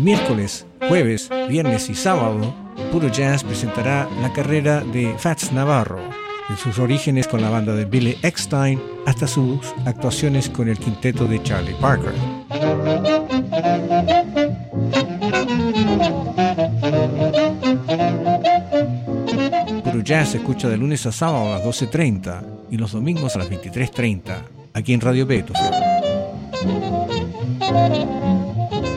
miércoles, jueves, viernes y sábado, Puro Jazz presentará la carrera de Fats Navarro, de sus orígenes con la banda de Billy Eckstine hasta sus actuaciones con el quinteto de Charlie Parker. Puro Jazz se escucha de lunes a sábado a las 12:30 y los domingos a las 23:30, aquí en Radio Beethoven.